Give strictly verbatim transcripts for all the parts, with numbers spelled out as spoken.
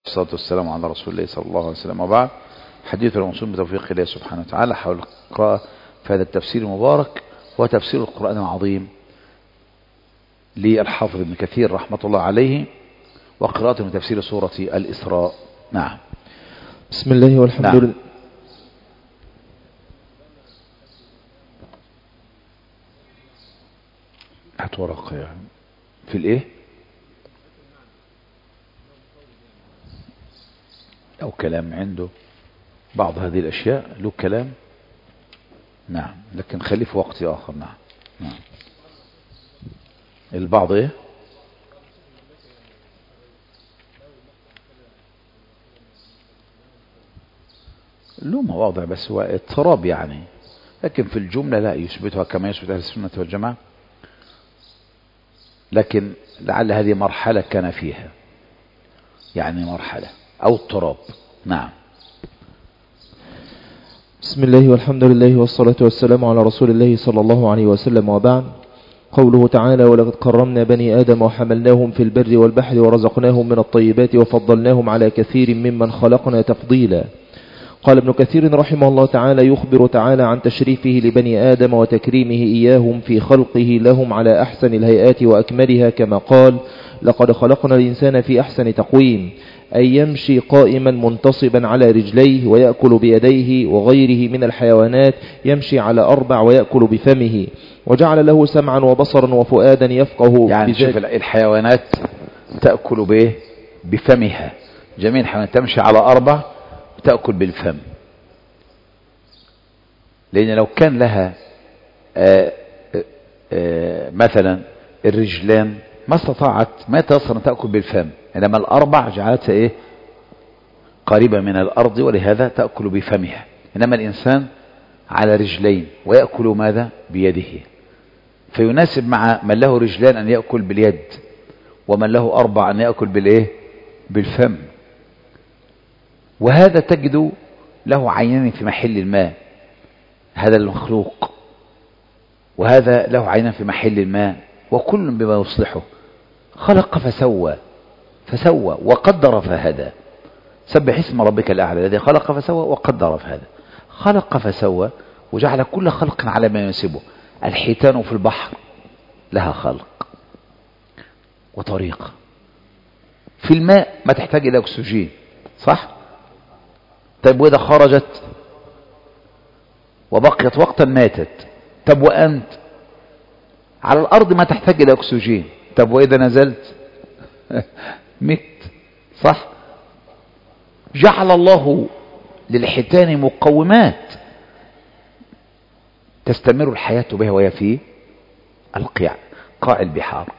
والصلاة والسلام على رسول الله صلى الله عليه وسلم. وبعد، حديث الموصول بتوفيق الله سبحانه وتعالى حول القراءة في هذا التفسير المبارك، وتفسير القرآن العظيم للحافظ ابن كثير رحمة الله عليه، وقراءة من تفسير سورة الإسراء. نعم. بسم الله والحمد نعم. لله. هات ورقة يعني في الايه او كلام عنده بعض هذه الاشياء له كلام. نعم، لكن خليه في وقت اخر. نعم. نعم. البعض ايه له مواضع بس هو اضطراب يعني، لكن في الجملة لا يثبتها كما يثبت أهل السنة والجماعة، لكن لعل هذه مرحلة كان فيها، يعني مرحلة أو اضطراب. نعم. بسم الله والحمد لله والصلاة والسلام على رسول الله صلى الله عليه وسلم. وبعد، قوله تعالى: ولقد كرمنا بني آدم وحملناهم في البر والبحر ورزقناهم من الطيبات وفضلناهم على كثير ممن خلقنا تفضيلا. قال ابن كثير رحمه الله تعالى: يخبر تعالى عن تشريفه لبني آدم وتكريمه إياهم في خلقه لهم على أحسن الهيئات وأكملها، كما قال: لقد خلقنا الإنسان في أحسن تقويم، أي يمشي قائما منتصبا على رجليه ويأكل بيديه، وغيره من الحيوانات يمشي على أربع ويأكل بفمه، وجعل له سمعا وبصرا وفؤادا يفقه. يعني شوف الحيوانات تأكل به بفمها، جميع الحيوانات تمشي على أربع تأكل بالفم، لأن لو كان لها آآ آآ مثلا الرجلان ما استطاعت ما تصل تأكل بالفم، إنما الأربع جعلتها إيه قريبة من الأرض، ولهذا تأكل بفمها. إنما الإنسان على رجلين ويأكل ماذا بيده، فيناسب مع من له رجلان أن يأكل باليد، ومن له أربع أن يأكل بالإيه بالفم. وهذا تجد له عينان في محل الماء، هذا المخلوق، وهذا له عينان في محل الماء، وكل بما يصلحه. خلق فسوى فسوى وقدر فهدى. سبح اسم ربك الأعلى الذي خلق فسوى وقدر فهدى. خلق فسوى وجعل كل خلق على ما يناسبه. الحيتان في البحر لها خلق وطريقة، في الماء ما تحتاج إلى أكسجين، صح؟ طيب وإذا خرجت وبقيت وقتا ماتت. طب وأنت على الأرض ما تحتاج إلى أكسجين. طب وإذا نزلت مت، صح؟ جعل الله للحيتان مقومات تستمر الحياة بها، وهي في القيع قاع البحار.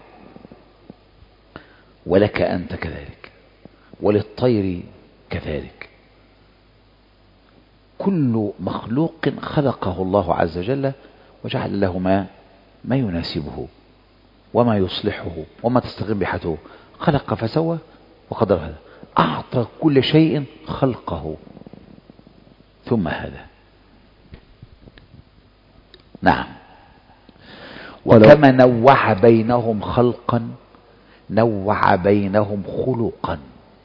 ولك أنت كذلك، وللطير كذلك. كل مخلوق خلقه الله عز وجل وجعل له ما ما يناسبه وما يصلحه وما تستقيم بحياته. خلق فسوى وقدر هذا. أعطى كل شيء خلقه ثم هذا. نعم. وكما نوع بينهم خلقا نوع بينهم خلقا.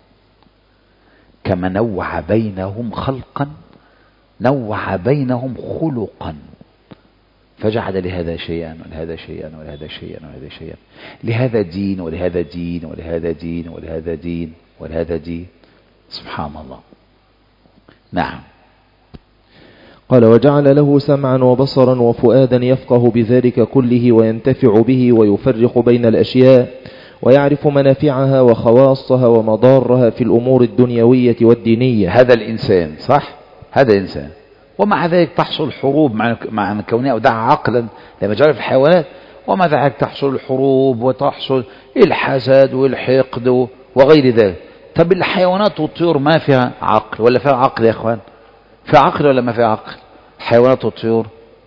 كما نوع بينهم خلقا نوع بينهم خلقا، فجعل لهذا شيئا ولهذا شيئا ولهذا شيئا ولهذا شيئا، لهذا دين ولهذا دين ولهذا دين ولهذا دين ولهذا دين. سبحان الله. نعم. قال: وجعل له سمعا وبصرا وفؤادا يفقه بذلك كله وينتفع به ويفرق بين الأشياء ويعرف منافعها وخواصها ومضارها في الأمور الدنيوية والدينية. هذا الإنسان، صح؟ هذا الإنسان. ومع ذلك تحصل حروب مع مع كونها أودعها عقلا لما جرى في الحيوانات، ومع ذلك تحصل الحروب وتحصل الحسد والحقد وغير ذلك. طب الحيوانات والطيور ما فيها عقل ولا فيها عقل يا اخوان؟ فيها عقل ولا ما فيها عقل؟ الحيوانات والطيور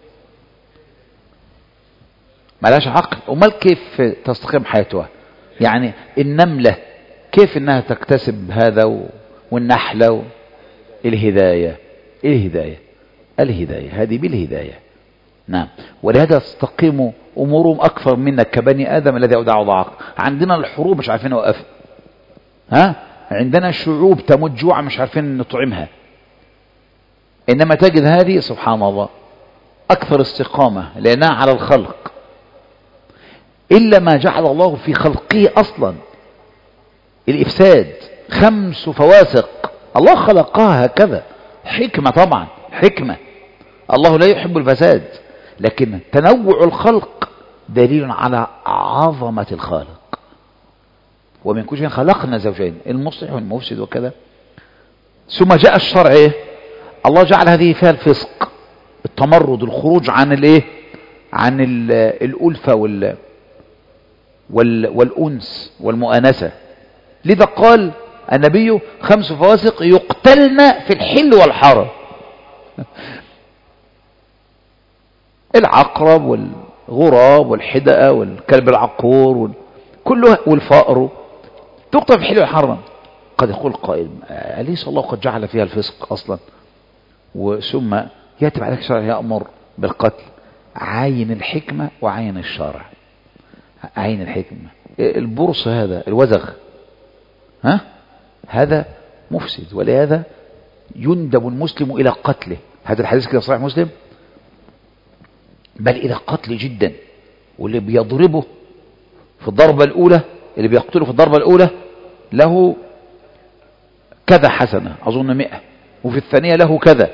ما لهاش عقل. امال كيف تستقيم حياتها؟ يعني النملة كيف انها تكتسب هذا، والنحلة الهداية الهداية الهداية هذه بالهداية. نعم. ولهذا تستقيم امورهم اكثر منا كبني ادم الذي اودعه عقل. عندنا الحروب مش عارفين نوقفها، ها عندنا شعوب تموت جوعا مش عارفين نطعمها، إنما تجد هذه سبحان الله أكثر استقامة لأنها على الخلق، إلا ما جعل الله في خلقه أصلا الإفساد. خمس فواسق الله خلقها هكذا، حكمة طبعا، حكمة. الله لا يحب الفساد، لكن تنوع الخلق دليل على عظمة الخالق. ومن كل شيء خلقنا زوجين، المصلح والمفسد وكذا. ثم جاء الشرع إيه؟ الله جعل هذه فيها الفسق، التمرد، الخروج عن الايه، عن الألفة وال وال والأنس والمؤانسة. لذا قال النبي خمس فواسق يقتلن في الحل والحرم. العقرب والغراب والحدقة والكلب العقور كله والفأر تقتل في الحل والحرم. قد يقول قائل أليس الله قد جعل فيها الفسق أصلا؟ وثم يأتي بعد الشرع يأمر بالقتل. عين الحكمة وعين الشرع. عين الحكمة البرص هذا الوزغ، ها هذا مفسد، ولهذا يندب المسلم إلى قتله. هذا الحديث كده صحيح مسلم، بل إلى قتل جدا. واللي بيضربه في الضربة الأولى، اللي بيقتله في الضربة الأولى له كذا حسنة، أظن مئة، وفي الثانية له كذا.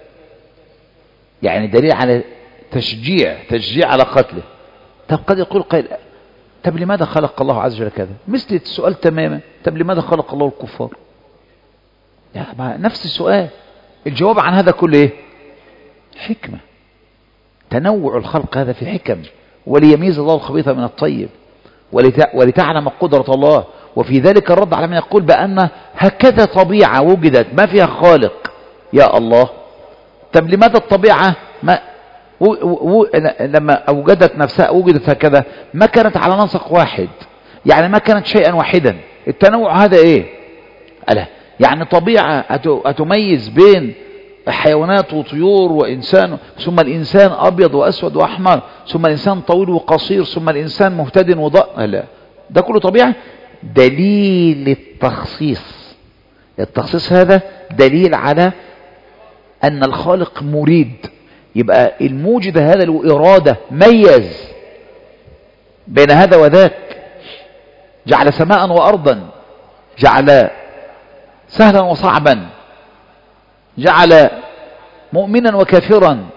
يعني دليل على تشجيع تشجيع على قتله. طب قد يقول قائل طب لماذا خلق الله عز وجل كذا؟ مثل السؤال تماما، طب لماذا خلق الله الكفار؟ يعني نفس السؤال. الجواب عن هذا كله ايه؟ حكمة. تنوع الخلق هذا في حكم، وليميز الله الخبيث من الطيب، ولتعلم قدرة الله. وفي ذلك الرد على من يقول بأن هكذا طبيعة وجدت ما فيها خالق. يا الله، طب لماذا الطبيعة ما و و و لما أوجدت نفسها وجدت هكذا؟ ما كانت على نسق واحد، يعني ما كانت شيئا واحدا. التنوع هذا ايه؟ ألا يعني طبيعة أتميز بين حيوانات وطيور وإنسان، ثم الإنسان أبيض وأسود وأحمر، ثم الإنسان طويل وقصير، ثم الإنسان مهتد وضاء. لا، ده كله طبيعة. دليل التخصيص. التخصيص هذا دليل على أن الخالق مريد. يبقى الموجد هذا له إرادة، ميز بين هذا وذاك. جعل سماء وأرضا، جعل سهلا وصعبا، جعل مؤمنا وكافرا،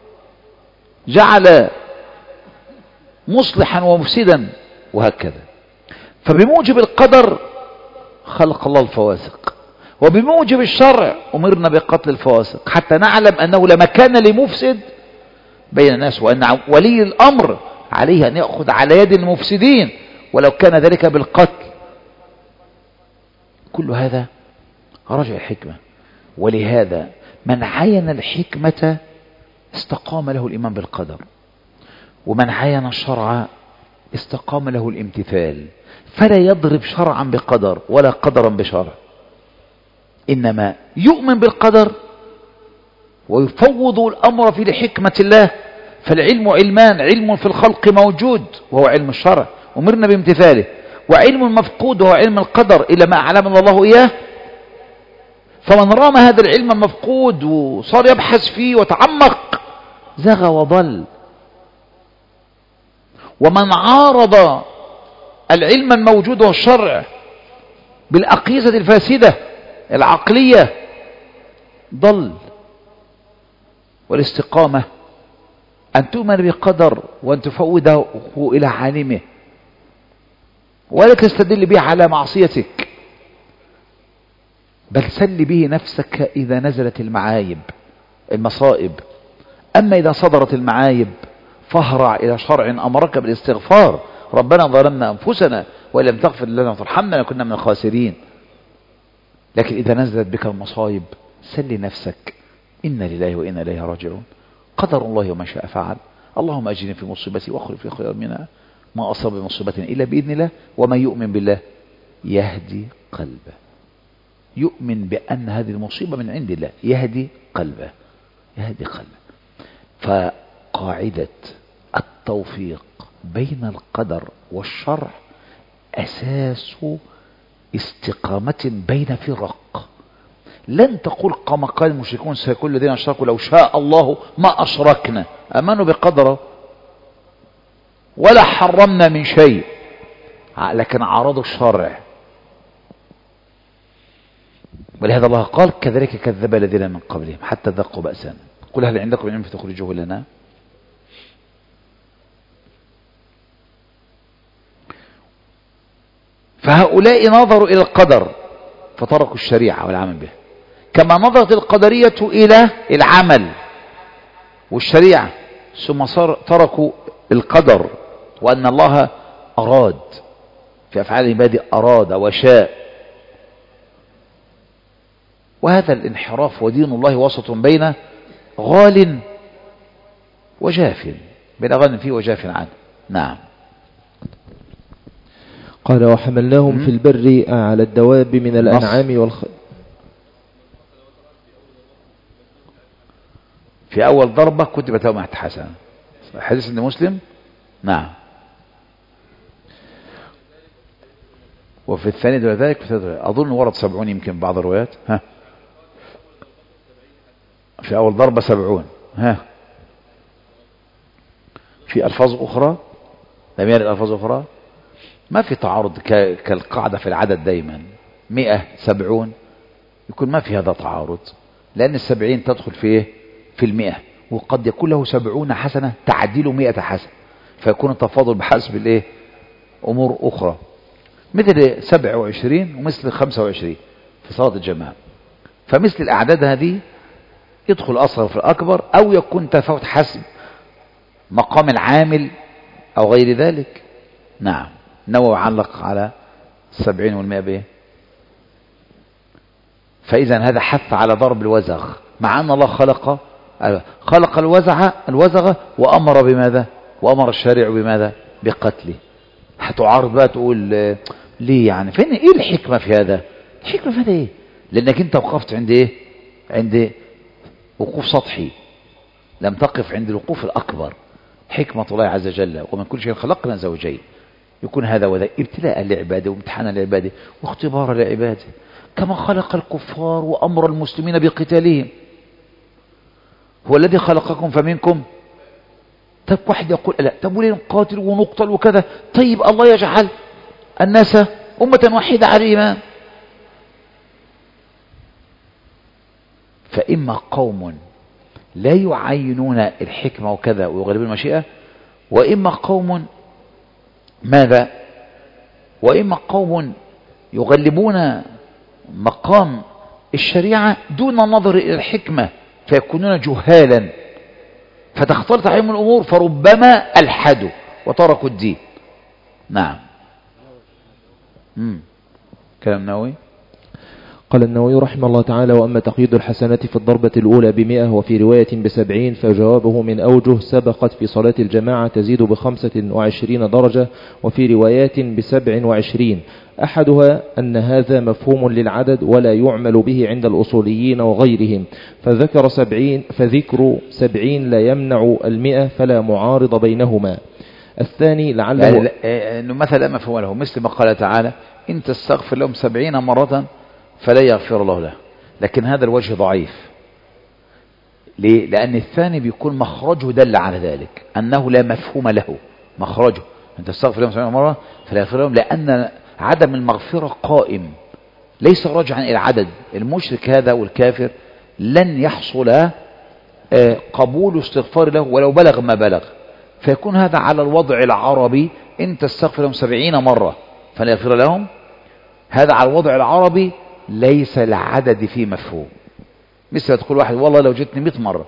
جعل مصلحا ومفسدا، وهكذا. فبموجب القدر خلق الله الفواسق، وبموجب الشرع أمرنا بقتل الفواسق، حتى نعلم أنه لا مكان لمفسد بين الناس، وأن ولي الأمر عليه أن يأخذ على يد المفسدين ولو كان ذلك بالقتل. كل هذا رجع الحكمة. ولهذا من عين الحكمة استقام له الإيمان بالقدر، ومن عين الشرع استقام له الامتثال. فلا يضرب شرعا بقدر ولا قدرا بشرع، إنما يؤمن بالقدر ويفوض الأمر في لحكمة الله. فالعلم علمان، علم في الخلق موجود وهو علم الشرع أمرنا بامتثاله، وعلم مفقود وهو علم القدر إلى ما أعلمنا الله إياه. فمن رام هذا العلم المفقود وصار يبحث فيه وتعمق زغى وضل. ومن عارض العلم الموجود والشرع بالأقيسة الفاسدة العقلية ضل. والاستقامة أن تؤمن بقدر وأن تفوضه إلى عالمه، ولا تستدل به على معصيتك، بل سل به نفسك إذا نزلت المعايب المصائب. أما إذا صدرت المعايب فاهرع إلى شرع أمرك بالاستغفار. ربنا ظلمنا أنفسنا وإن لم تغفر لنا وترحمنا لكنا من الخاسرين. لكن إذا نزلت بك المصائب سل نفسك إنا لله وإنا إليه راجعون، قدر الله وما شاء فعل. اللهم أجرني في مصيبتي واخلف في خير منها، ما أصاب مصيبة إلا بإذن الله. ومن يؤمن بالله يهدي قلبه. يؤمن بأن هذه المصيبة من عند الله، يهدي قلبه، يهدي قلبه. فقاعدة التوفيق بين القدر والشرع أساس استقامة بين فرق. لن تقول كما قال المشركون سيكون الذين أشركوا لو شاء الله ما أشركنا، أمنوا بقدره ولا حرمنا من شيء، لكن عارضوا الشرع. ولهذا الله قال كذلك كذب الذين من قبلهم حتى ذاقوا بأسنا قل هل عندكم علم فتخرجوه لنا. فهؤلاء نظروا إلى القدر فتركوا الشريعة والعمل به، كما نظرت القدرية إلى العمل والشريعة ثم تركوا القدر وأن الله أراد في أفعال عباده، أراد وشاء. وهذا الانحراف ودين الله وسط بين غال وجاف، بين غال فيه وجاف عنه. نعم. قال وحملناهم في البر على الدواب من الأنعام والخيل. في أول ضربة كتبت لهم حسنة، حديث ابن مسلم. نعم. وفي الثاني دون ذلك أظن ورد سبعون يمكن بعض الروايات. ها في أول ضربة سبعون. ها في ألفاظ أخرى لم يرد ألفاظ أخرى. ما في تعارض كالقاعدة في العدد دايما مئة سبعون، يكون ما في هذا تعارض، لأن السبعين تدخل في إيه؟ في المئة، وقد يكون له سبعون حسنة تعديل مئة حسنة، فيكون التفاضل بحسب الإيه؟ أمور أخرى، مثل سبع وعشرين ومثل خمسة وعشرين في صلاة الجماعة. فمثل الأعداد هذه يدخل الأصغر في الأكبر، أو يكون تفاوت حسب مقام العامل أو غير ذلك. نعم. نووي علق على السبعين والمئة به. فإذا هذا حث على ضرب الوزغ، مع أن الله خلق خلق الوزغ الوزغ وأمر بماذا؟ وأمر الشارع بماذا؟ بقتله. هتعارض بقى تقول ليه يعني؟ فين ايه الحكمة في هذا؟ الحكمة في هذا ايه؟ لأنك انت وقفت عند ايه؟ عند وقوف سطحي، لم تقف عند الوقوف الأكبر. حكمة الله عز وجل ومن كل شيء خلقنا زوجين، يكون هذا وذا ابتلاء لعباده وامتحانا لعباده واختبارا لعباده، كما خلق الكفار وأمر المسلمين بقتالهم. هو الذي خلقكم فمنكم. طب واحد يقول لا، طب وليه نقاتل ونقتل وكذا؟ طيب الله يجعل الناس أمة واحدة على الإيمان. فإما قوم لا يعينون الحكمة وكذا ويغلبون المشيئة، وإما قوم ماذا؟ وإما قوم يغلبون مقام الشريعة دون النظر إلى الحكمة فيكونون جهالا فتختلط عليهم الأمور فربما ألحدوا وتركوا الدين. نعم. مم. كلام نووي. قال النووي رحمه الله تعالى وأما تقييد الحسنات في الضربة الأولى بمئة وفي رواية بسبعين فجوابه من أوجه سبقت في صلاة الجماعة تزيد بخمسة وعشرين درجة وفي روايات بسبع وعشرين. أحدها أن هذا مفهوم للعدد ولا يعمل به عند الأصوليين وغيرهم، فذكر سبعين فذكر سبعين لا يمنع المئة فلا معارض بينهما. الثاني لعله يعني أنه مثلا مفهوم له مثل ما قال تعالى إن تستغفر لهم سبعين مرة فلا يغفر الله له، لكن هذا الوجه ضعيف. ليه؟ لأن الثاني بيكون مخرجه دل على ذلك أنه لا مفهوم له. مخرجه أن تستغفر لهم سبعين مرة فلا يغفر لهم، لأن عدم المغفرة قائم ليس راجعا إلى العدد. المشرك هذا والكافر لن يحصل قبول استغفار له ولو بلغ ما بلغ، فيكون هذا على الوضع العربي إن تستغفر لهم سبعين مرة فلا يغفر لهم. هذا على الوضع العربي ليس العدد فيه مفهوم. مثل تقول واحد والله لو جتني مئة مرة،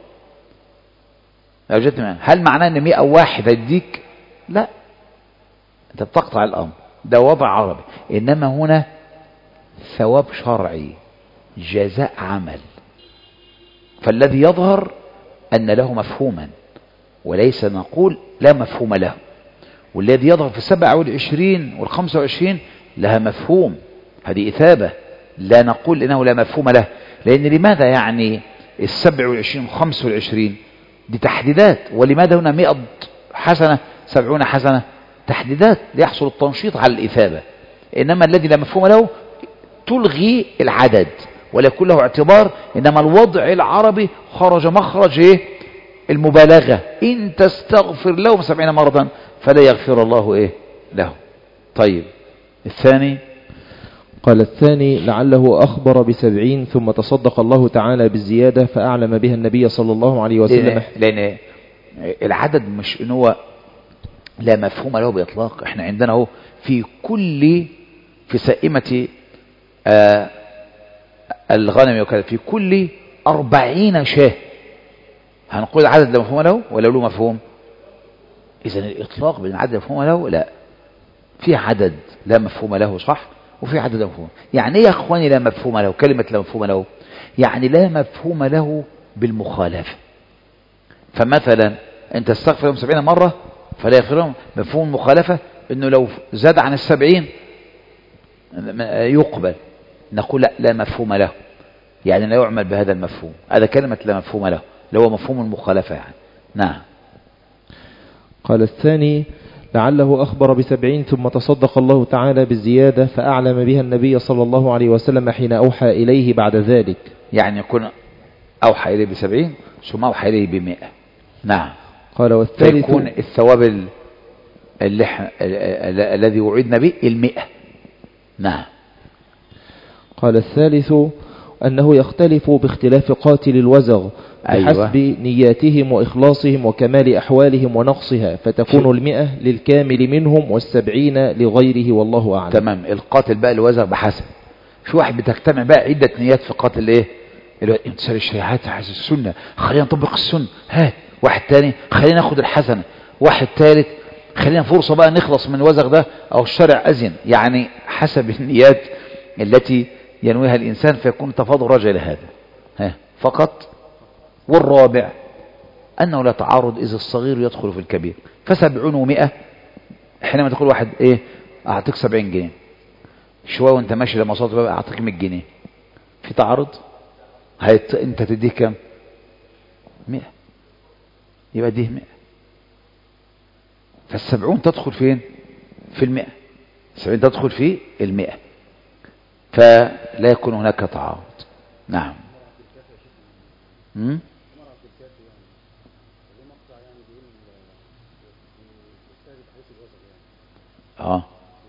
لو جتني هل معناه ان مئة واحد هيديك؟ لا، انت بتقطع الامر، ده وضع عربي. انما هنا ثواب شرعي، جزاء عمل، فالذي يظهر ان له مفهوما وليس نقول لا مفهوم له. والذي يظهر في السبعة والعشرين والخمسة وعشرين لها مفهوم، هذه إثابة، لا نقول إنه لا مفهوم له. لأن لماذا يعني السبع والعشرين والخمس والعشرين دي تحديدات، ولماذا هنا مئة حسنة سبعون حسنة؟ تحديدات ليحصل التنشيط على الإثابة. إنما الذي لا مفهوم له تلغي العدد ولا يكون له اعتبار، إنما الوضع العربي خرج مخرج إيه؟ المبالغة. إن تستغفر لهم سبعين مرة فلا يغفر الله إيه له. طيب الثاني قال الثاني لعله أخبر بسبعين ثم تصدق الله تعالى بالزيادة فأعلم بها النبي صلى الله عليه وسلم. لأن, لأن العدد مش إن هو لا مفهوم له بإطلاق. احنا عندنا هو في كل في سائمة آه الغنم وكذا في كل أربعين شاه هنقول العدد لا مفهوم له ولا له مفهوم؟ إذن الإطلاق بين العدد مفهوم له لا، في عدد لا مفهوم له صح وفي عدد لا مفهوم. يعني ايه يا اخواني لا مفهوم له؟ كلمة لا مفهوم له يعني لا مفهوم له بالمخالفة. فمثلا انت استغفر لهم سبعين مرة فلا يغفر لهم، مفهوم المخالفة انه لو زاد عن السبعين يقبل، نقول لا لا مفهوم له، يعني لا يعمل بهذا المفهوم. هذا كلمة لا مفهوم له اللي هو مفهوم المخالفة يعني. نعم. قال الثاني لعله أخبر بسبعين ثم تصدق الله تعالى بالزيادة فأعلم بها النبي صلى الله عليه وسلم حين أوحى إليه بعد ذلك. يعني يكون أوحى إليه بسبعين ثم أوحى إليه بمئة. نعم. قال والثالث فيكون الثواب الذي وعدنا به المئة. نعم. قال الثالث أنه يختلف باختلاف قاتل الوزغ بحسب أيوة. نياتهم وإخلاصهم وكمال أحوالهم ونقصها، فتكون المئة للكامل منهم والسبعين لغيره والله أعلم. تمام. القاتل بقى الوزغ بحسب. في واحد بتجتمع بقى عدة نيات في قاتل ايه؟ امتثال الشريعات حسب السنة، خلينا نطبق السنة، ها واحد تاني خلينا ناخد الحسنة، واحد ثالث خلينا فرصة بقى نخلص من الوزغ ده او الشرع أذن. يعني حسب النيات التي ينويها الإنسان فيكون تفاضل راجع لهذا ها فقط. والرابع أنه لا تعارض إذا الصغير يدخل في الكبير. فسبعون ومئة حينما تقول واحد إيه أعطيك سبعين جنيه شوية وانت ماشي لما صوت بقى أعطيك مئة جنيه، في تعارض؟ هيت... انت تديه كم؟ مئة، يبقى ديه مئة. فالسبعون تدخل فين؟ في المئة. السبعين تدخل في المئة، فلا يكون هناك تعارض. نعم. امم اه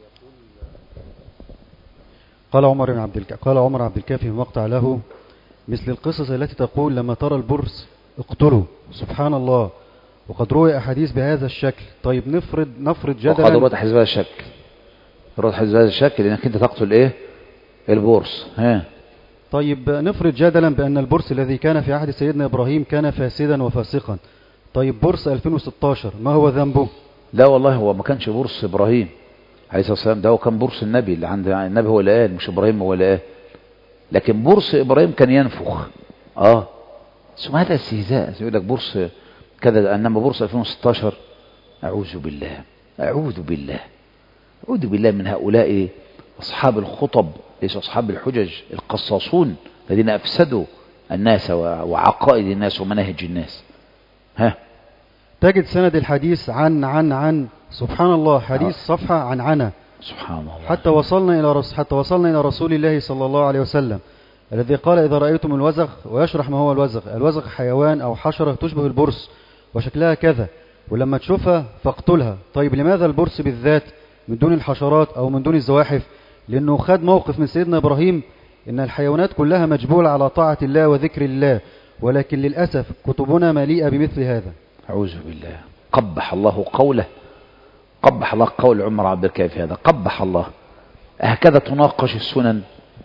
قال عمر بن عبد الك... قال عمر عبد الكافي في مقطع له: مثل القصص التي تقول لما ترى البرص اقتلوا، سبحان الله، وقد روي احاديث بهذا الشكل. طيب نفرض نفرض جدلا، وقد روي احاديث بهذا الشكل، روي احاديث بهذا الشكل لانك انت تقتل ايه؟ البرص. ها طيب نفرض جدلا بان البرص الذي كان في عهد سيدنا ابراهيم كان فاسدا وفاسقا. طيب برص ألفين وستاشر ما هو ذنبه؟ لا والله هو ما كانش برص ابراهيم عليه الصلاه والسلام، ده هو كان برص النبي اللي عند النبي هو اللي قال، مش ابراهيم هو اللي قال. لكن برص ابراهيم كان ينفخ. اه ثم هذا استهزاء، يقول لك برص كذا، انما برص ألفين وستاشر اعوذ بالله اعوذ بالله اعوذ بالله من هؤلاء اصحاب الخطب، ليس اصحاب الحجج، القصاصون الذين افسدوا الناس وعقائد الناس ومناهج الناس. ها تجد سند الحديث عن عن عن سبحان الله، حديث صفحة عن عنا سبحان الله، حتى وصلنا إلى رس حتى وصلنا إلى رسول الله صلى الله عليه وسلم الذي قال: إذا رأيتم الوزغ، ويشرح ما هو الوزغ. الوزغ حيوان أو حشرة تشبه البرص وشكلها كذا، ولما تشوفها فاقتلها. طيب لماذا البرص بالذات من دون الحشرات أو من دون الزواحف؟ لأنه خد موقف من سيدنا إبراهيم إن الحيوانات كلها مجبولة على طاعة الله وذكر الله، ولكن للأسف كتبنا مليئة بمثل هذا. أعوذ بالله. قبح الله قوله، قبح الله قول عمر عبد الكافي هذا، قبح الله. هكذا تناقش السنن؟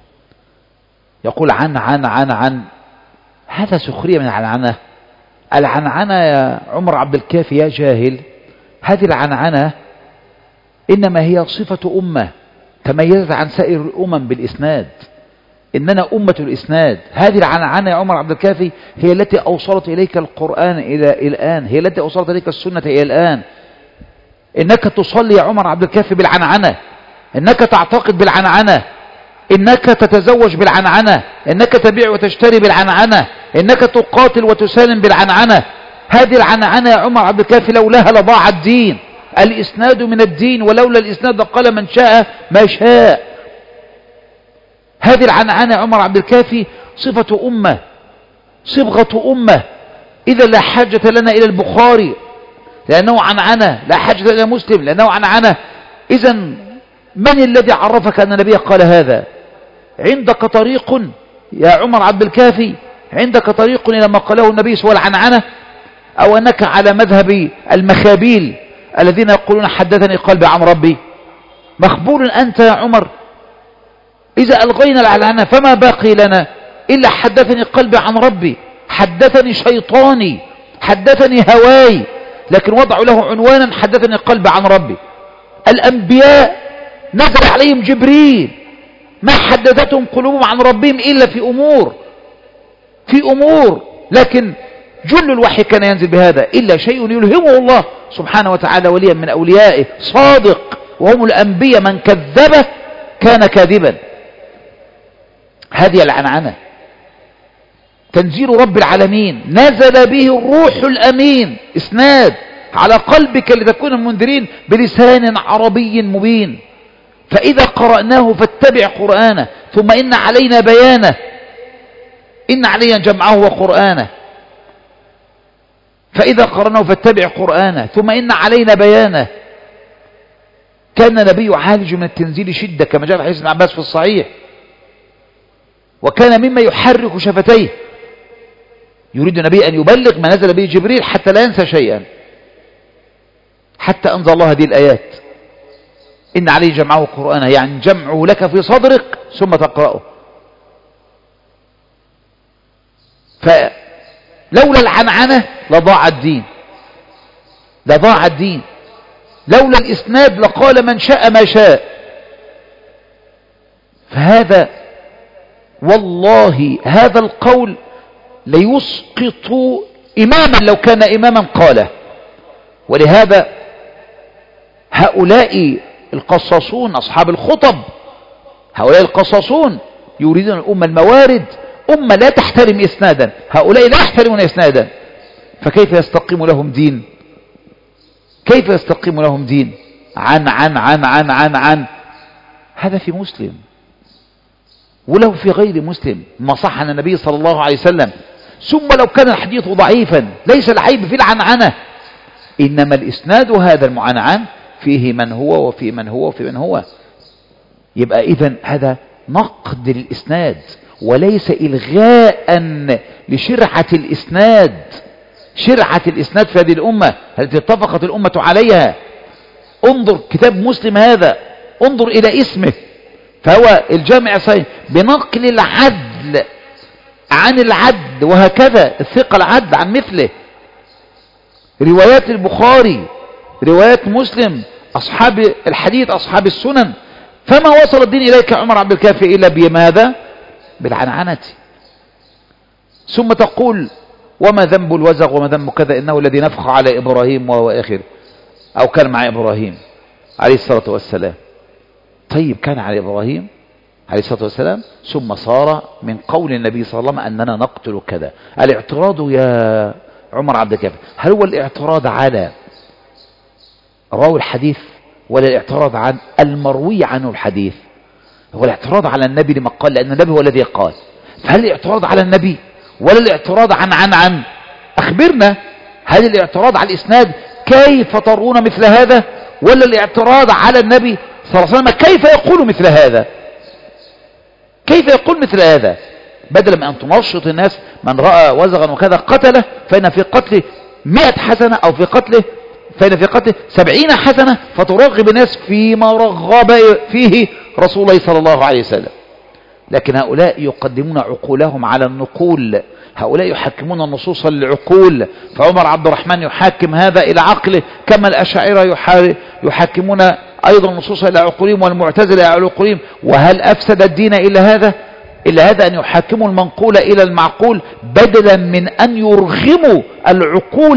يقول عن عن عن عن هذا سخرية من العنعنة. العنعنة يا عمر عبد الكافي يا جاهل، هذه العنعنة إنما هي صفة أمة تميزت عن سائر الأمم بالإسناد، إننا أمة الإسناد. هذه العنعنة يا عمر عبد الكافي هي التي أوصلت إليك القرآن إلى الآن، هي التي أوصلت إليك السنة إلى الآن. إنك تصلي يا عمر عبد الكافي بالعنعنة، إنك تعتقد بالعنعنة، إنك تتزوج بالعنعنة، إنك تبيع وتشتري بالعنعنة، إنك تقاتل وتسالم بالعنعنة. هذه العنعنة يا عمر عبد الكافي لولاها لضاع الدين. الإسناد من الدين، ولولا الإسناد قال من شاء ما شاء. هذه العنعنة عمر عبد الكافي صفة أمة، صبغة أمة. إذا لا حاجة لنا إلى البخاري لأنه عنعنة، لا حاجة إلى مسلم لأنه عنعنة. إذا من الذي عرفك أن النبي قال هذا؟ عندك طريق يا عمر عبد الكافي، عندك طريق إلى ما قاله النبي سوى العنعنة، أو أنك على مذهب المخابيل الذين يقولون حدثني قلبي عن ربي؟ مخبول أنت يا عمر. إذا ألغينا العنعنة فما باقي لنا إلا حدثني قلبي عن ربي، حدثني شيطاني، حدثني هواي، لكن وضعوا له عنوانا حدثني قلبي عن ربي. الأنبياء نزل عليهم جبريل، ما حدثتهم قلوبهم عن ربهم إلا في أمور في أمور لكن جل الوحي كان ينزل بهذا إلا شيء يلهمه الله سبحانه وتعالى وليا من أوليائه صادق، وهم الأنبياء من كذبه كان كاذبا. هذه العنعنة. تنزيل رب العالمين نزل به الروح الأمين، إسناد على قلبك لتكون المنذرين بلسان عربي مبين. فإذا قرأناه فاتبع قرآنه، ثم إن علينا بيانه، إن علينا جمعه وقرآنه. فإذا قرأناه فاتبع قرآنه، ثم إن علينا بيانه. كان النبي عالج من التنزيل شدة كما جاء في حديث ابن عباس في الصحيح، وكان مما يحرك شفتيه، يريد النبي أن يبلغ ما نزل به جبريل حتى لا ينسى شيئا، حتى أنزل الله هذه الآيات إن عليه جمعه قرآنه، يعني جمعه لك في صدرك ثم تقرأه. فلولا العنعنة لضاع الدين، لضاع الدين. لولا الإسناد لقال من شاء ما شاء. فهذا والله هذا القول ليسقط إماما لو كان إماما قاله. ولهذا هؤلاء القصاصون أصحاب الخطب، هؤلاء القصاصون يريدون الأمة الموارد، أمة لا تحترم إسنادا، هؤلاء لا يحترمون إسنادا، فكيف يستقيم لهم دين؟ كيف يستقيم لهم دين؟ عن عن عن عن عن عن هذا في مسلم ولو في غير مسلم ما صح عن النبي صلى الله عليه وسلم. ثم لو كان الحديث ضعيفا ليس العيب في العنعنة، إنما الإسناد هذا المعنعن فيه من هو وفي من هو وفي من هو. يبقى إذن هذا نقد للإسناد وليس إلغاء لشرعة الإسناد. شرعة الإسناد في هذه الأمة التي اتفقت الأمة عليها. انظر كتاب مسلم هذا، انظر إلى اسمه، فهو الجامع صحيح بنقل العدل عن العدل، وهكذا الثقة العدل عن مثله. روايات البخاري، روايات مسلم، أصحاب الحديث، أصحاب السنن. فما وصل الدين إليك عمر عبد الكافي إلا بماذا؟ بالعنعنة. ثم تقول وما ذنب الوزغ وما ذنب كذا، إنه الذي نفخ على إبراهيم وهو آخر، أو كان مع إبراهيم عليه الصلاة والسلام. طيب كان على إبراهيم عليه الصلاة والسلام، ثم صار من قول النبي صلى الله عليه وسلم أننا نقتل كذا. الاعتراض يا عمر عبد الكافي هل هو الاعتراض على راوي الحديث ولا الاعتراض عن المروي عنه الحديث؟ هو الاعتراض على النبي لما قال، لأن النبي هو الذي قال. فهل الاعتراض على النبي ولا الاعتراض عن عن عن أخبرنا، هل الاعتراض على الإسناد كيف ترون مثل هذا، ولا الاعتراض على النبي صلى الله عليه وسلم كيف يقول مثل هذا؟ كيف يقول مثل هذا؟ بدلا من أن تنشط الناس من رأى وزغا وكذا قتله فإن في قتله مئة حسنة، أو في قتله فإن في قتله سبعين حسنة، فترغب الناس فيما رغب فيه رسول الله صلى الله عليه وسلم. لكن هؤلاء يقدمون عقولهم على النقول، هؤلاء يحكمون النصوص للعقول. فعمر عبد الرحمن يحاكم هذا إلى عقله، كما الأشاعرة يحاكمون أيضا النصوص إلى عقولهم، والمعتزلة إلى عقولهم. وهل أفسد الدين إلا هذا؟ إلا هذا أن يحاكموا المنقول إلى المعقول، بدلا من أن يرغموا العقول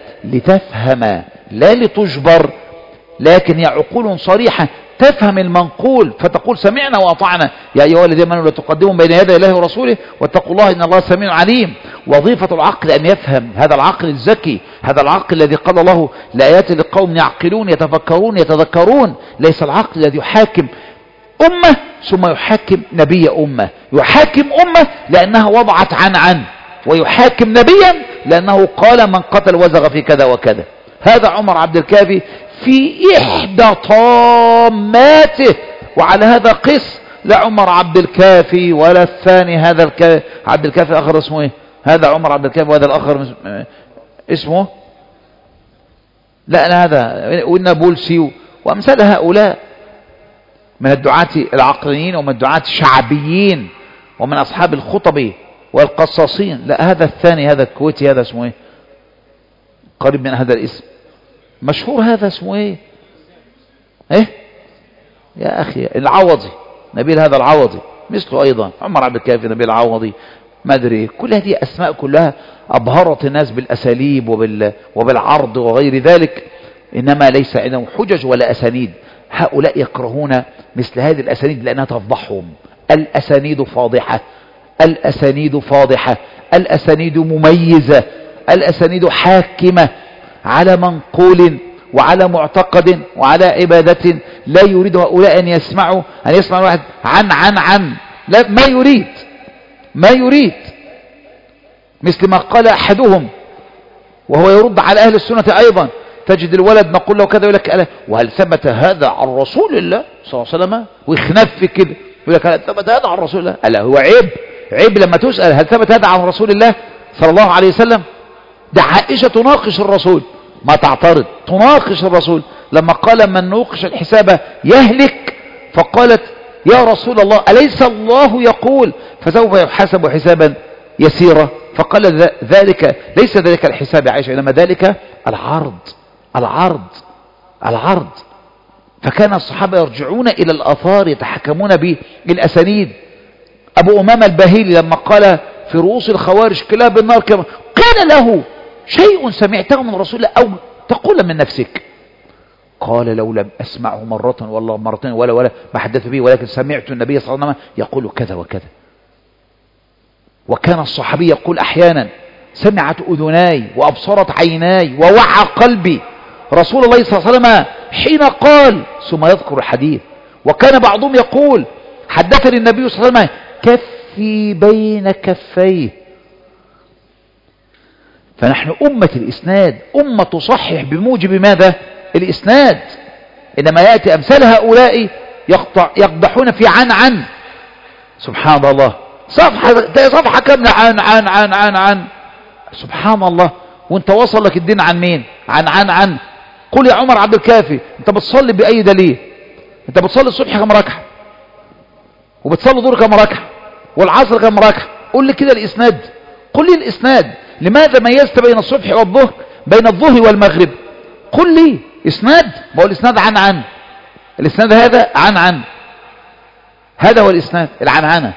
لتفهم لا لتجبر، لكن هي عقول صريحة تفهم المنقول فتقول سمعنا وأطعنا. يا أيها الذين آمنوا لا تقدموا بين يدي الله ورسوله واتقوا الله إن الله سميع عليم. وظيفة العقل أن يفهم، هذا العقل الذكي، هذا العقل الذي قال الله لآيات لقوم يعقلون يتفكرون يتذكرون. ليس العقل الذي يحاكم أمة ثم يحاكم نبي أمة، يحاكم أمة لأنها وضعت عن عن، ويحاكم نبيا لأنه قال من قتل وزغ في كذا وكذا. هذا عمر عبد الكافي في إحدى طاماته. وعلى هذا قس لا عمر عبد الكافي ولا الثاني هذا الك... عبد الكافي الآخر اسمه إيه؟ هذا عمر عبد الكافي وهذا الآخر اسمه لا أنا هذا والنابلسي وأمثال هؤلاء من الدعاة العقليين ومن الدعاة الشعبيين ومن أصحاب الخطب والقصاصين. لا هذا الثاني هذا الكويتي هذا اسمه إيه؟ قريب من هذا الاسم مشهور هذا اسمه إيه؟ إيه؟ يا أخي العوضي نبيل هذا العوضي مثله أيضا عمر عبد الكافي نبيل العوضي ما أدري. كل هذه أسماء كلها أبهرت الناس بالأساليب وبال وبالعرض وغير ذلك، إنما ليس عندهم حجج ولا أسانيد. هؤلاء يكرهون مثل هذه الأسانيد لأنها تفضحهم. الأسانيد فاضحة، الأسانيد فاضحة، الأسانيد مميزة، الأسانيد حاكمة على منقول وعلى معتقد وعلى عبادة. لا يريد هؤلاء أن يسمعوا أن يسمع واحد عن عن عن لا ما يريد ما يريد مثل ما قال أحدهم وهو يرد على أهل السنة أيضا. تجد الولد نقول له كذا يقول لك وهل ثبت هذا عن رسول الله صلى الله عليه وسلم ويخنف كده يقول لك هل ثبت هذا عن رسول الله. ألا هو عيب عيب لما تسأل هل ثبت هذا عن رسول الله صلى الله عليه وسلم. ده عائشة تناقش الرسول ما تعترض، تناقش الرسول لما قال من نوقش الحساب يهلك، فقالت يا رسول الله أليس الله يقول فسوف يحاسب حسابا يسيرا؟ فقال ذلك ليس ذلك الحساب يا عائشة إنما ذلك العرض العرض العرض. فكان الصحابة يرجعون إلى الآثار يتحكمون بالأسانيد. أبو أمامة الباهلي لما قال في رؤوس الخوارج كلاب النار كما قال له شيء سمعته من رسول الله أو تقول من نفسك؟ قال لو لم أسمعه مرة والله مرتين ولا ولا ما حدث به ولكن سمعت النبي صلى الله عليه وسلم يقول كذا وكذا. وكان الصحابي يقول أحيانا سمعت أذناي وأبصرت عيناي ووعى قلبي رسول الله صلى الله عليه وسلم حين قال ثم يذكر الحديث. وكان بعضهم يقول حدثني النبي صلى الله عليه وسلم كفي بين كفيه. فنحن أمة الإسناد، أمة تصحح بموجب ماذا؟ الإسناد. إنما يأتي أمثال هؤلاء يقطع يقدحون في عن عن. سبحان الله صفحة صفحة كاملة عن عن عن عن عن سبحان الله. وانت وصل لك الدين عن مين؟ عن عن عن. قل يا عمر عبد الكافي انت بتصلي بأي دليل؟ انت بتصلي الصبح كم ركعة وبتصلي ظهر كم ركعة والعصر كم ركعة؟ قل لي كده الإسناد، قل لي الإسناد. لماذا ميزت بين الصبح والظهر بين الظهر والمغرب؟ قل لي إسناد. ما هو الإسناد عن عن. الإسناد هذا عن عن، هذا هو الإسناد العنعنة.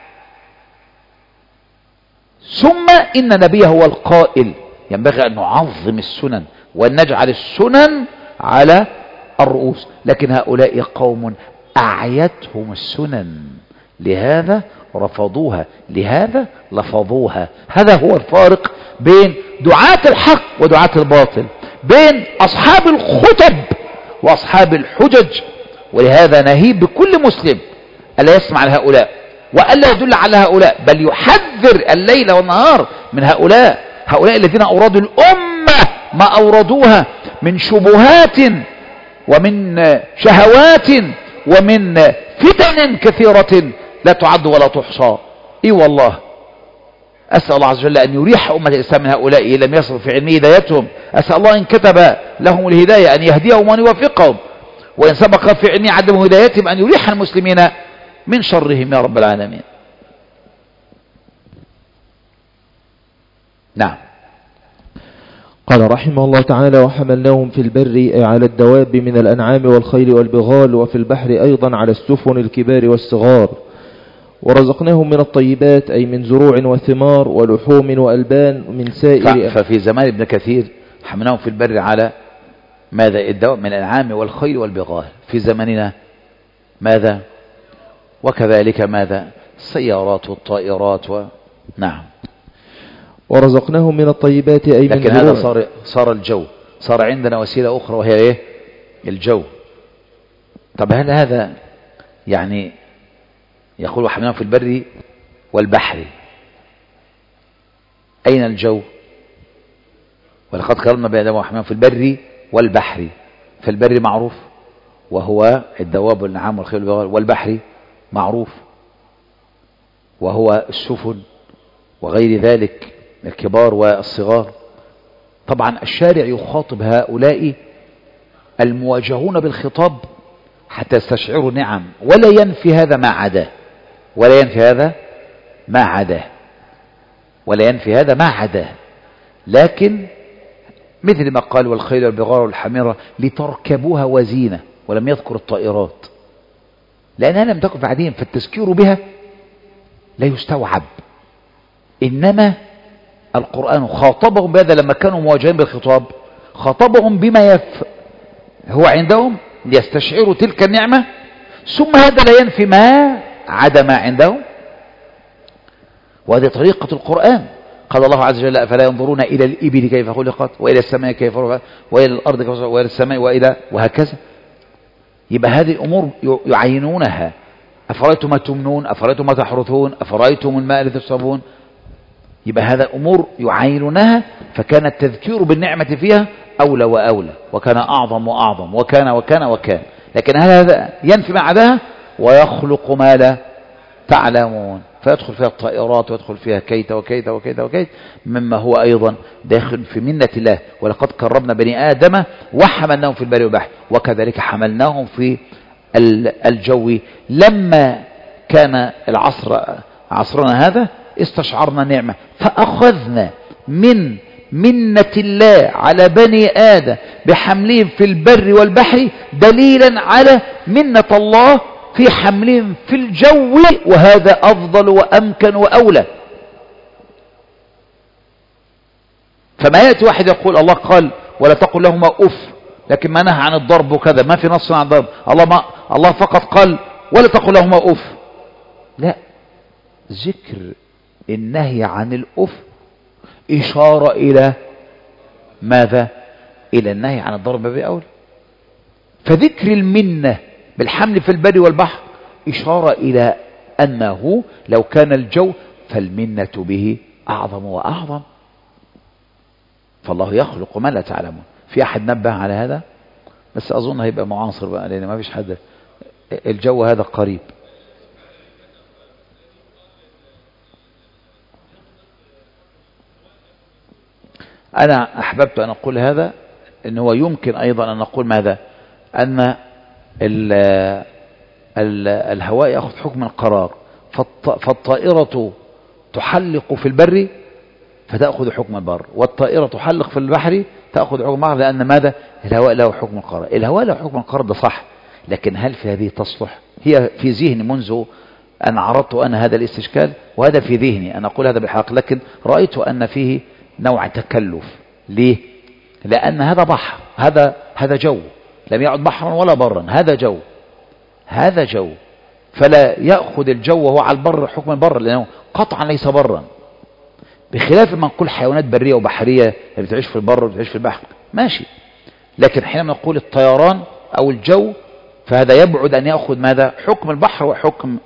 ثم إن نبيه هو القائل ينبغي أن نعظم السنن وأن نجعل السنن على الرؤوس. لكن هؤلاء قوم أعيتهم السنن لهذا رفضوها لهذا لفظوها. هذا هو الفارق بين دعاة الحق ودعاة الباطل، بين أصحاب الخطب وأصحاب الحجج. ولهذا نهيب بكل مسلم ألا يسمع لهؤلاء وألا يدل على هؤلاء، بل يحذر الليل والنهار من هؤلاء. هؤلاء الذين أورادوا الأمة ما أوردوها من شبهات ومن شهوات ومن فتن كثيرة لا تعد ولا تحصى. اي والله أسأل الله عز وجل أن يريح أمة الإسلام من هؤلاء لم يصل في علم هدايتهم. أسأل الله إن كتب لهم الهداية أن يهديهم وأن يوفقهم، وإن سبق في علم عدم هدايتهم أن يريح المسلمين من شرهم يا رب العالمين. نعم. قال رحمه الله تعالى وحملناهم في البر على الدواب من الأنعام والخيل والبغال وفي البحر أيضا على السفن الكبار والصغار ورزقناهم من الطيبات أي من زروع وثمار ولحوم وألبان من سائر. ففي زمان ابن كثير حملناهم في البر على ماذا؟ الدواب من الأنعام والخيل والبغال. في زمننا ماذا؟ وكذلك ماذا؟ السيارات والطائرات و... نعم. ورزقناهم من الطيبات أي من لكن هذا صار, صار الجو، صار عندنا وسيلة أخرى وهي إيه؟ الجو. طب هل هذا يعني يقول وحملناهم في البر والبحر، أين الجو؟ ولقد كرمنا بني آدم وحملناهم في البر والبحر. فالبر معروف وهو الدواب والنعام والخيل، والبحر معروف وهو السفن وغير ذلك الكبار والصغار. طبعا الشارع يخاطب هؤلاء المواجهون بالخطاب حتى يستشعروا نعم، ولا ينفي هذا ما عداه، ولا ينفي هذا ما عداه، ولا ينفي هذا ما عداه. لكن مثل ما قال والخيل والبغال والحميرة لتركبوها وزينة، ولم يذكر الطائرات لأنها لم تكن في عادهم، فالتذكير بها لا يستوعب. إنما القرآن خاطبهم بهذا لما كانوا مواجهين بالخطاب، خاطبهم بما يف هو عندهم ليستشعروا تلك النعمة، ثم هذا لا ينفي ما عدا ما عندهم. وهذه طريقة القرآن. قال الله عز وجل أفلا ينظرون إلى الإبل كيف خلقت وإلى السماء كيف رفعت وإلى الأرض كيف وإلى السماء وإلى وهكذا. يبقى هذه الأمور يعينونها. أفرأيتم ما تمنون، أفرأيتم ما تحرثون، أفرأيتم الماء الذي تشربون. يبقى هذا أمور يعينونها، فكان التذكير بالنعمة فيها أولى وأولى، وكان أعظم وأعظم، وكان وكان وكان. لكن هل هذا ينفي ما عداها؟ ويخلق ما لا تعلمون، فيدخل فيها الطائرات ويدخل فيها كيت وكيت وكيت وكيت، مما هو أيضا داخل في منة الله. ولقد كرمنا بني آدم وحملناهم في البر والبحر، وكذلك حملناهم في الجو. لما كان العصر عصرنا هذا استشعرنا نعمة، فأخذنا من منة الله على بني آدم بحملهم في البر والبحر دليلا على منة الله في حملهم في الجو، وهذا أفضل وأمكن وأولى. فما يأتي واحد يقول الله قال ولا تقل لهما أف، لكن ما نهى عن الضرب وكذا، ما في نص عن الضرب. الله ما الله فقط قال ولا تقل لهما أف. لا، ذكر النهي عن الأف إشارة إلى ماذا؟ إلى النهي عن الضرب بأول. فذكر المنة بالحمل في البر والبحر إشارة إلى أنه لو كان الجو فالمنة به أعظم وأعظم. فالله يخلق ما لا تعلمون. في أحد نبه على هذا؟ بس أظن هيبقى معاصر بقى، لأن ما فيش حد. الجو هذا قريب. أنا أحببت أن أقول هذا، إن هو يمكن أيضا أن نقول ماذا؟ أن ال ال الهواء يأخذ حكم القرار، فالطائرة تحلق في البر فتأخذ حكم البر، والطائرة تحلق في البحر تأخذ حكم البحر، لأن ماذا؟ الهواء له حكم القرار. الهواء له حكم القرار، ده صح، لكن هل في هذه تصلح؟ هي في ذهني منذ أن عرضت أنا هذا الاستشكال، وهذا في ذهني، أنا أقول هذا بالحق، لكن رأيت أن فيه نوع تكلف. ليه؟ لأن هذا بحر، هذا هذا جو، لم يعد بحرا ولا برا، هذا جو، هذا جو، فلا يأخذ الجو وهو على البر حكم البر، لأنه قطعا ليس برا، بخلاف ما نقول حيوانات برية وبحرية اللي بتعيش في البر وبتعيش في البحر، ماشي. لكن حينما نقول الطيران أو الجو فهذا يبعد أن يأخذ ماذا؟ حكم البحر وحكم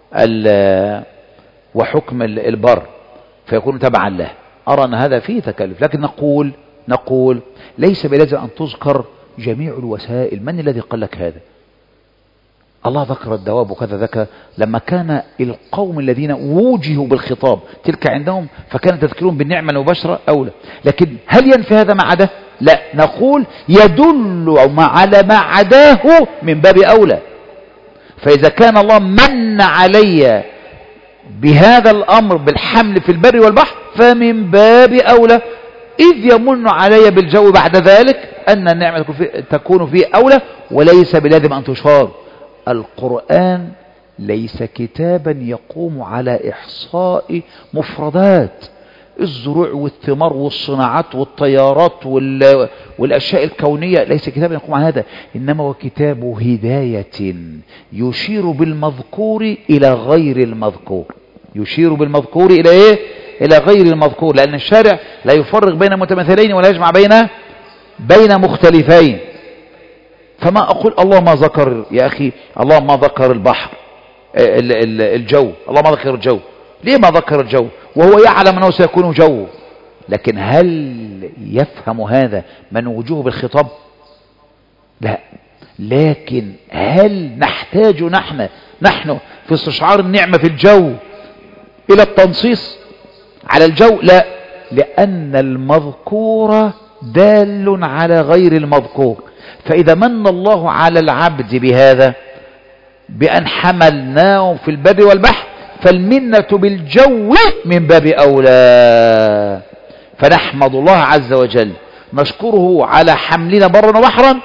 وحكم البر، فيكون تبعا له. أرى أن هذا فيه تكلف، لكن نقول نقول ليس بلازم أن تذكر جميع الوسائل. من الذي قال لك هذا؟ الله ذكر الدواب وكذا ذكر لما كان القوم الذين وجهوا بالخطاب تلك عندهم، فكان تذكرون بالنعمة المباشرة أولى. لكن هل ينفي هذا ما عداه؟ لا، نقول يدل على ما عداه من باب أولى. فإذا كان الله من علي بهذا الأمر بالحمل في البر والبحر فمن باب أولى، إذ يمن علي بالجو بعد ذلك أن النعمة تكون فيه أولى، وليس بلازم أن تشار. القرآن ليس كتابا يقوم على إحصاء مفردات الزروع والثمار والصناعات والطيارات والأشياء الكونية، ليس كتابا يقوم على هذا، إنما هو كتاب هداية يشير بالمذكور إلى غير المذكور، يشير بالمذكور إلى إيه؟ إلى غير المذكور، لأن الشارع لا يفرق بين متماثلين ولا يجمع بين بين مختلفين. فما أقول الله ما ذكر يا أخي، الله ما ذكر البحر الجو، الله ما ذكر الجو، ليه ما ذكر الجو وهو يعلم أنه سيكون جو؟ لكن هل يفهم هذا من وجوه بالخطاب؟ لا. لكن هل نحتاج نحن نحن في استشعار النعمة في الجو إلى التنصيص على الجو؟ لا، لأن المذكور دال على غير المذكور. فإذا من الله على العبد بهذا بأن حملناه في البر والبحر فالمنة بالجو من باب أولى. فنحمد الله عز وجل، نشكره على حملنا برا وبحرا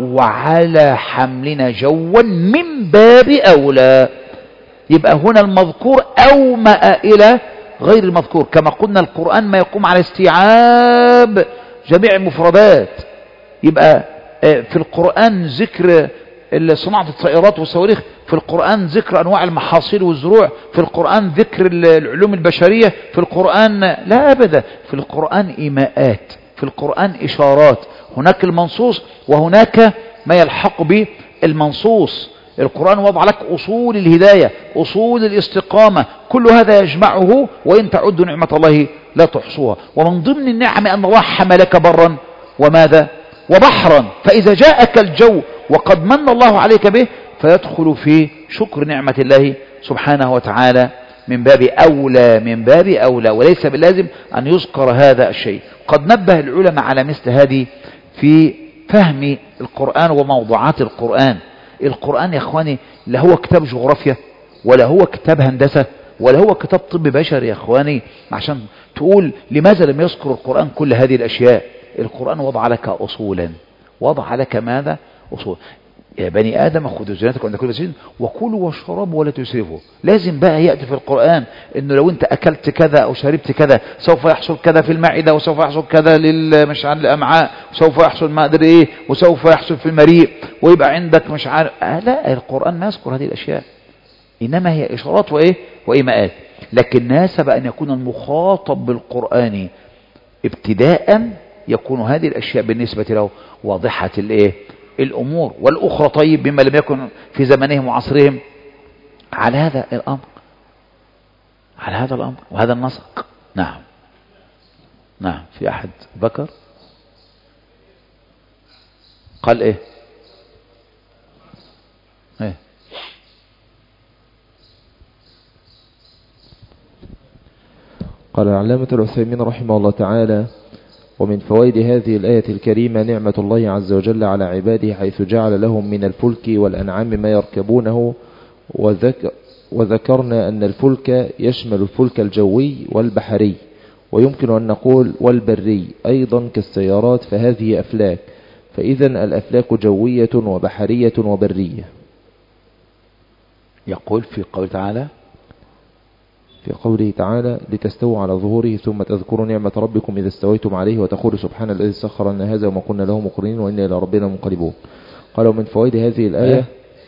وعلى حملنا جوا من باب أولى. يبقى هنا المذكور أومأ إلى غير المذكور. كما قلنا القرآن ما يقوم على استيعاب جميع المفردات. يبقى في القرآن ذكر صناعة الطائرات والصواريخ، في القرآن ذكر أنواع المحاصيل والزروع، في القرآن ذكر العلوم البشرية، في القرآن لا أبدا، في القرآن إيماءات، في القرآن إشارات. هناك المنصوص وهناك ما يلحق به المنصوص. القرآن وضع لك أصول الهداية، أصول الاستقامة، كل هذا يجمعه، وإن تعدوا نعمة الله لا تحصوها. ومن ضمن النعم أن الله حملك برا وماذا وبحرا. فإذا جاءك الجو وقد من الله عليك به فيدخل في شكر نعمة الله سبحانه وتعالى من باب أولى، من باب أولى، وليس باللازم أن يذكر هذا الشيء. قد نبه العلماء على مثل هذه في فهم القرآن وموضوعات القرآن. القرآن يا أخواني لا هو كتاب جغرافيا ولا هو كتاب هندسة ولا هو كتاب طب بشري يا أخواني عشان تقول لماذا لم يذكر القرآن كل هذه الأشياء. القرآن وضع لك أصولا، وضع لك ماذا أصول. يا بني آدم خذوا زينتكم عند كل شيء وكلوا واشربوا ولا تسرفوا. لازم بقى يأتي في القرآن إنه لو أنت أكلت كذا أو شربت كذا سوف يحصل كذا في المعدة، وسوف يحصل كذا مش عن الأمعاء، وسوف يحصل ما أدري إيه، وسوف يحصل في المريء، ويبقى عندك مش عارف. آه لا، القرآن ما يذكر هذه الأشياء، إنما هي إشارات وإيه وإيماءات. لكن ناسب أن يكون المخاطب بالقرآن ابتداء يكون هذه الأشياء بالنسبة له واضحة الإيه الأمور. والأخرى طيب بما لم يكن في زمانهم وعصرهم على هذا الأمر، على هذا الأمر وهذا النسق. نعم نعم. في أحد بكر قال إيه إيه قال العلامة العثيمين رحمه الله تعالى: ومن فوائد هذه الآية الكريمة نعمة الله عز وجل على عباده حيث جعل لهم من الفلك والأنعام ما يركبونه. وذك وذكرنا أن الفلك يشمل الفلك الجوي والبحري، ويمكن أن نقول والبري أيضا كالسيارات، فهذه أفلاك. فإذا الأفلاك جوية وبحرية وبرية. يقول في قول تعالى في قوله تعالى: لتستووا على ظهوره ثم تذكروا نعمة ربكم إذا استويتم عليه وتقولوا سبحان الذي سخر لنا هذا وما كنا له مقرنين وإنا إلى ربنا منقلبون. قال: ومن فوائد هذه الآية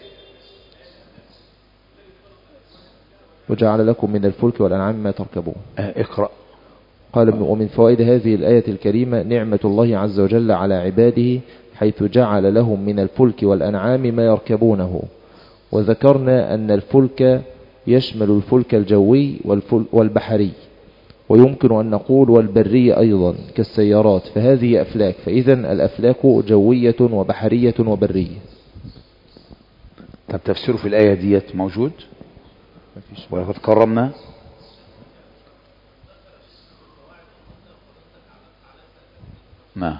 وجعل لكم من الفلك والأنعام ما تركبون. اقرأ. قال: ومن فوائد هذه الآية الكريمة نعمة الله عز وجل على عباده حيث جعل لهم من الفلك والأنعام ما يركبونه. وذكرنا أن الفلك يشمل الفلك الجوي والبحري، ويمكن أن نقول والبري أيضا كالسيارات، فهذه أفلاك. فإذا الأفلاك جوية وبحرية وبرية. طب تفسيره في الآية ديت موجود؟ ولقد كرمنا. نعم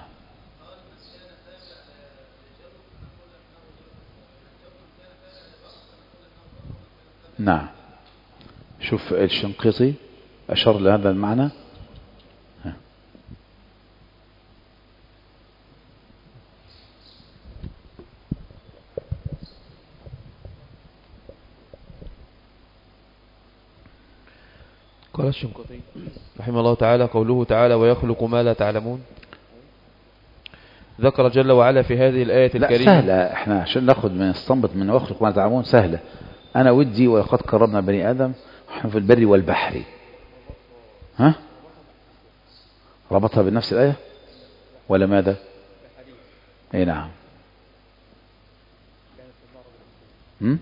نعم. شوف الشنقيطي أشار لهذا المعنى. ها. قال الشنقيطي رحمه الله تعالى: قوله تعالى: ويخلق ما لا تعلمون. ذكر جل وعلا في هذه الآية الكريمة. لا سهلة، احنا عشان ناخد من استنبط من ويخلق ما لا تعلمون سهلة. أنا ودي ولقد كرمنا بني آدم في البر والبحر. ها ربطها بنفس الآية ولا ماذا؟ اي نعم. م?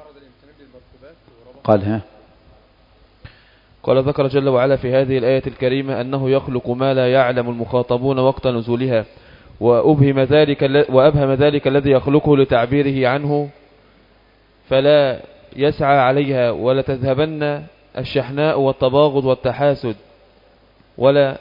قال ها قال ذكر جل وعلا في هذه الآية الكريمة أنه يخلق ما لا يعلم المخاطبون وقت نزولها، وأبهم ذلك وأبهم ذلك الذي يخلقه لتعبيره عنه فلا يسعى عليها، ولا تذهبن الشحناء والتباغض والتحاسد، ولا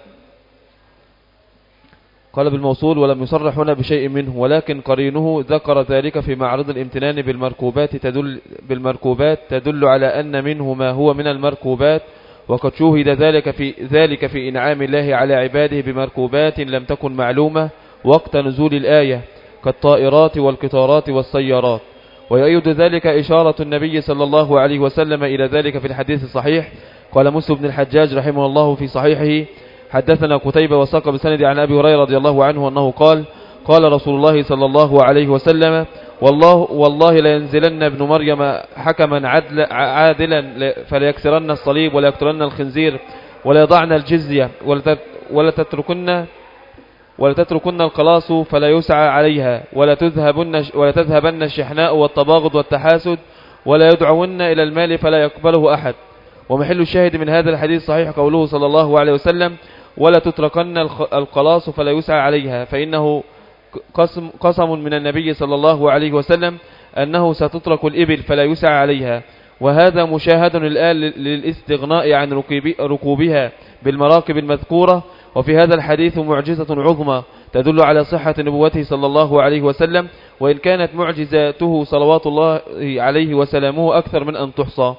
قال بالموصول ولم يصرح هنا بشيء منه، ولكن قرينه ذكر ذلك في معرض الامتنان بالمركوبات تدل, بالمركوبات تدل على أن منه ما هو من المركوبات، وقد شوهد ذلك في, ذلك في إنعام الله على عباده بمركوبات لم تكن معلومة وقت نزول الآية كالطائرات والقطارات والسيارات. ويؤيد ذلك إشارة النبي صلى الله عليه وسلم إلى ذلك في الحديث الصحيح. قال مسلم بن الحجاج رحمه الله في صحيحه: حدثنا قتيبة وساق بسند عن أبي هريرة رضي الله عنه أنه قال: قال رسول الله صلى الله عليه وسلم: والله والله لينزلن ابن مريم حكما عدل عادلا فليكسرن الصليب وليقتلن الخنزير وليضعن الجزية ولا تتركن ولا تتركن القلاص فلا يسعى عليها ولا تذهبن ولا تذهبن الشحناء والتباغض والتحاسد ولا يدعون إلى المال فلا يقبله أحد. ومحل الشاهد من هذا الحديث صحيح قوله صلى الله عليه وسلم: ولا تتركن القلاص فلا يسعى عليها، فإنه قسم, قسم من النبي صلى الله عليه وسلم أنه ستترك الإبل فلا يسعى عليها، وهذا مشاهد الآن للاستغناء عن ركوبها بالمراكب المذكورة. وفي هذا الحديث معجزة عظمى تدل على صحة نبوته صلى الله عليه وسلم، وإن كانت معجزاته صلوات الله عليه وسلامه أكثر من أن تحصى.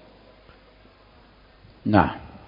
نعم.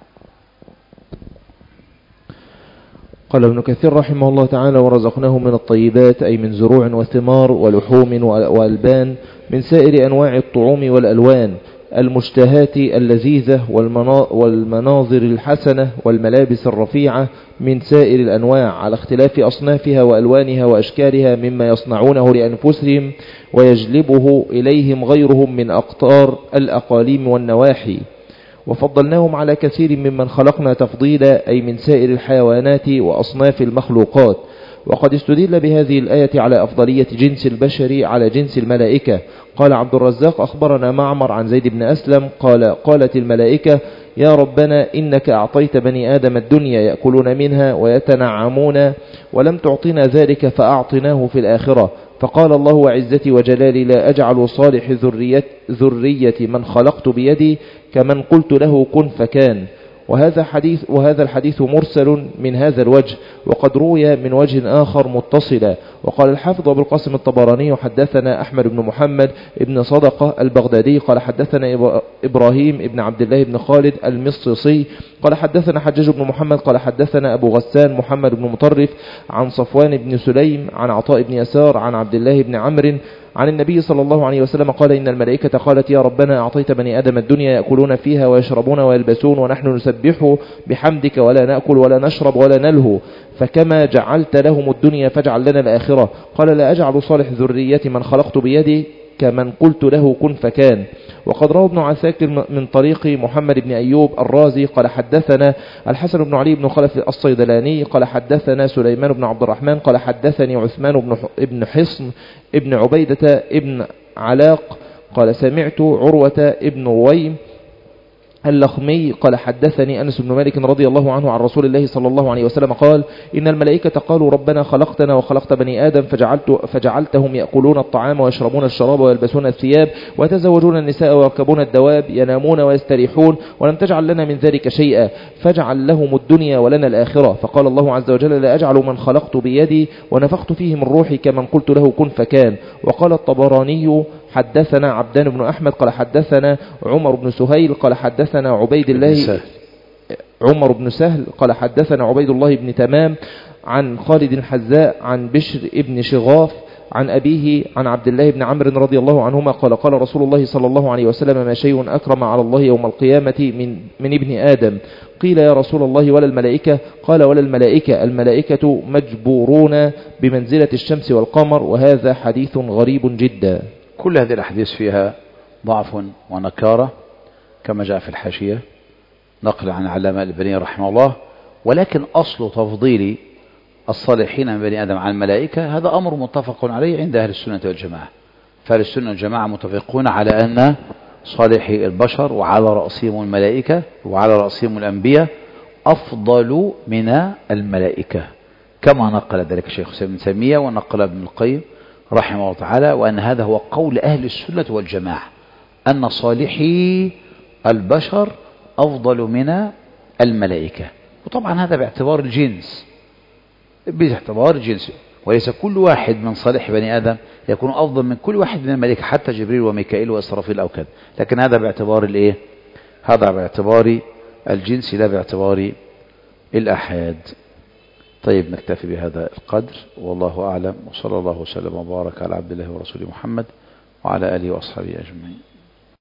قال ابن كثير رحمه الله تعالى: ورزقناهم من الطيبات أي من زروع وثمار ولحوم وألبان من سائر أنواع الطعوم والألوان المشتهات اللذيذة والمناظر الحسنة والملابس الرفيعة من سائر الأنواع على اختلاف أصنافها وألوانها وأشكالها مما يصنعونه لأنفسهم ويجلبه إليهم غيرهم من أقطار الأقاليم والنواحي. وفضلناهم على كثير ممن خلقنا تفضيلا أي من سائر الحيوانات وأصناف المخلوقات. وقد استدل بهذه الآية على أفضلية جنس البشر على جنس الملائكة. قال عبد الرزاق: أخبرنا معمر عن زيد بن أسلم قال: قالت الملائكة: يا ربنا إنك أعطيت بني آدم الدنيا يأكلون منها ويتنعمون ولم تعطنا ذلك فأعطناه في الآخرة. فقال الله وعزتي وجلالي: لا أجعل صالح ذرية, ذرية من خلقت بيدي كمن قلت له كن فكان. وهذا حديث وهذا الحديث مرسل من هذا الوجه، وقد روي من وجه آخر متصلا. وقال الحافظ أبو القاسم الطبراني: حدثنا أحمد بن محمد بن صدقة البغدادي قال حدثنا إبراهيم بن عبد الله بن خالد المصيصي قال حدثنا حجاج بن محمد قال حدثنا أبو غسان محمد بن مطرف عن صفوان بن سليم عن عطاء بن يسار عن عبد الله بن عمرو عن النبي صلى الله عليه وسلم قال: إن الملائكة قالت: يا ربنا أعطيت بني آدم الدنيا يأكلون فيها ويشربون ويلبسون ونحن نسبح بحمدك ولا نأكل ولا نشرب ولا نلهو، فكما جعلت لهم الدنيا فاجعل لنا الآخرة. قال: لا أجعل صالح ذرية من خلقت بيدي كمن قلت له كن فكان. وقد روى ابن عساكر من طريق محمد بن أيوب الرازي قال حدثنا الحسن بن علي بن خلف الصيدلاني قال حدثنا سليمان بن عبد الرحمن قال حدثني عثمان بن حصن ابن عبيدة ابن علاق قال سمعت عروة ابن رويم اللخمي قال حدثني أنس بن مالك رضي الله عنه عن رسول الله صلى الله عليه وسلم قال: إن الملائكة قالوا: ربنا خلقتنا وخلقت بني آدم فجعلت فجعلتهم يأكلون الطعام ويشربون الشراب ويلبسون الثياب ويتزوجون النساء ويركبون الدواب ينامون ويستريحون ولم تجعل لنا من ذلك شيئا فاجعل لهم الدنيا ولنا الآخرة. فقال الله عز وجل: لا أجعل من خلقت بيدي ونفخت فيه من روحي كمن قلت له كن فكان. وقال الطبراني: حدثنا عبدان بن أحمد قال حدثنا عمر بن سهيل قال حدثنا عبيد الله عمر بن سهل قال حدثنا عبيد الله بن تمام عن خالد الحذاء عن بشر ابن شغاف عن أبيه عن عبد الله بن عمرو رضي الله عنهما قال: قال رسول الله صلى الله عليه وسلم: ما شيء أكرم على الله يوم القيامة من, من ابن آدم. قيل: يا رسول الله ولا الملائكة؟ قال: ولا الملائكة، الملائكة مجبورون بمنزلة الشمس والقمر. وهذا حديث غريب جدا. كل هذه الأحاديث فيها ضعف ونكارة كما جاء في الحاشية نقل عن علامة البني رحمه الله، ولكن أصل تفضيل الصالحين من بني آدم عن الملائكة هذا أمر متفق عليه عند أهل السنة والجماعة، فأهل السنة والجماعة متفقون على أن صالحي البشر وعلى رأسهم الملائكة وعلى رأسهم الأنبياء أفضل من الملائكة، كما نقل ذلك الشيخ ابن تيمية ونقل ابن القيم رحمه الله تعالى، وأن هذا هو قول أهل السنة والجماعة أن صالحي البشر أفضل من الملائكة. وطبعا هذا باعتبار الجنس، باعتبار الجنس، وليس كل واحد من صالح بني آدم يكون أفضل من كل واحد من الملائكة، حتى جبريل وميكائيل وإسرافيل أو كذا، لكن هذا باعتبار الإيه؟ هذا باعتبار الجنس لا باعتبار الأحاد. طيب نكتفي بهذا القدر، والله أعلم، وصلى الله وسلم وبارك على عبد الله ورسوله محمد وعلى آله وأصحابه أجمعين.